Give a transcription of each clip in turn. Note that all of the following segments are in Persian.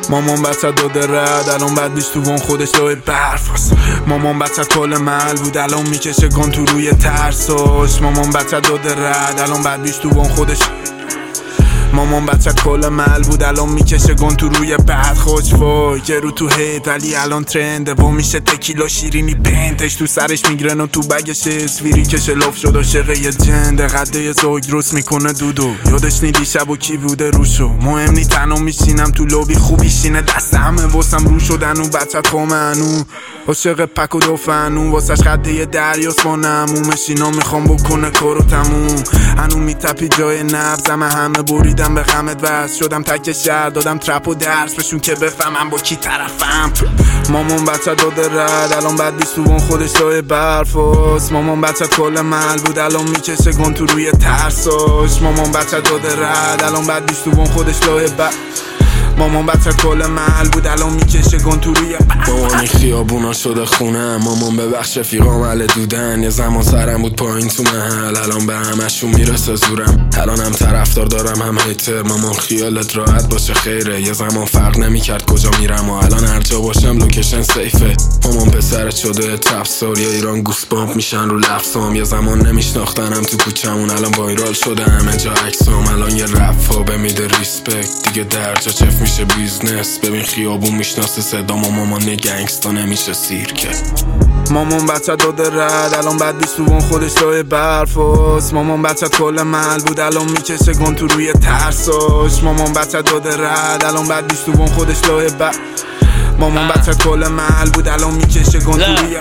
مامان بچه داده رد الان بعد بیش تو وان خودش لای برف هست. مامان بچه کل مل بود الان میکشه گان تو روی ترساش. مامان بچه داده رد الان بعد بیش تو وان خودش. مامان بچه کل مل بود الان میکشه گان تو روی بعد خوش وای. یه رو تو هیت ولی الان ترنده و میشه تکیلا شیرینی بنتش تو سرش میگرن و تو بگش اسویری که شلاف شد عاشق یه جنده قده یه زوگ درست میکنه دودو. یادش نیدی شب و کی بوده روشو مهم نی تنها میشینم تو لابی خوبی شینه دست همه واسم رو شدن و بچه خومنو عاشق پک و دافنو واسش خده یه دریاست با نمومش اینا میخوام بکنه کارو تموم. هنو میتپی جای نبزم همه بریدم به غمت وست شدم تک شهر دادم ترپ و درس بشون که بفهمم با کی طرفم. مامان بچه داده رد الان بعد بیست تو خودش لای برف هست. مامان بچه کل مل بود الان میکشه گان تو روی ترساش. مامان بچه داده رد الان بعد بیست تو خودش لای برف. مامان بچه کل محل بود الان میکشه گان تو روی مامانی خیابونا شده خونه. مامان به بخش فیقام عله دودن. یه زمان سرم بود پایین تو محل الان به همشون میرسه زورم. الانم طرفدار دارم هم هیتر. مامان خیالت راحت باشه خیره. یه زمان فرق نمیکرد کجا میرم و الان هر جا باشم لوکیشن سیفه. مامان پسرت شده تفسار یا ایران گوس بامپ میشن رو لفظام. یه زمان نمیشناختنم تو کوچمون الان وایرال شده همه جا عکسام. الان یه رپ فابه میده ریسپکت دیگه درجا چف میشه بیزنس. ببین خیابون میشناسه صدام و مامان گنگستا نمیشه سیرکه. مامان بچه داده رد الان بعد بیست تو خودش لای برف هست. مامان بچه کل محل بود الان میکشه گان تو روی ترساش. مامان بچه داده رد الان بعد بیست تو خودش لای برف. مامان بچه کل محل بود الان میکشه گان تو روی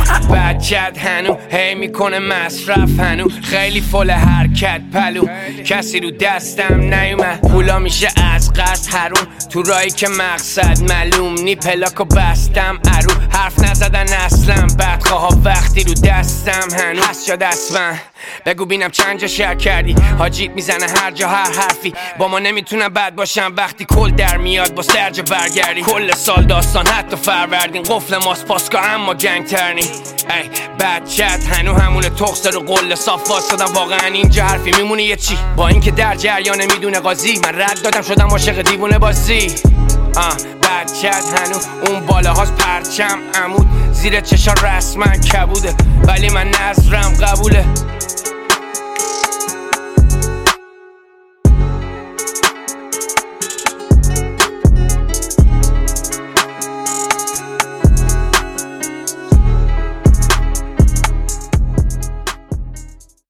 بچت هنو هی میکنه مصرف هنو خیلی فل حرکت پلو کسی رو دستم نیومد پولا میشه از قصد هرون تو رایی که مقصد معلوم نی پلاکو بستم ارو حرف نزدن اصلا بدخواه ها وقتی رو دستم هنو هست شد اسفن بگو بینم چند جا شهر کردی حاجیت میزنه هر جا هر حرفی با ما نمیتونم بد باشم وقتی کل در میاد با سرجا برگردی کل سال داستان حتی فروردین قفل ماست پاسکا اما گنگ ترنی ای بچت هنو همون تخص رو قل صاف واسدم واقعا اینجا حرفی میمونه یه چی با اینکه در جریان میدونه قاضی من رد دادم شدم عاشق دیوونه بازی بچت هنو اون بالاهاست پرچم عمود زیر چشا رسما کبوده ولی من نظرم قبوله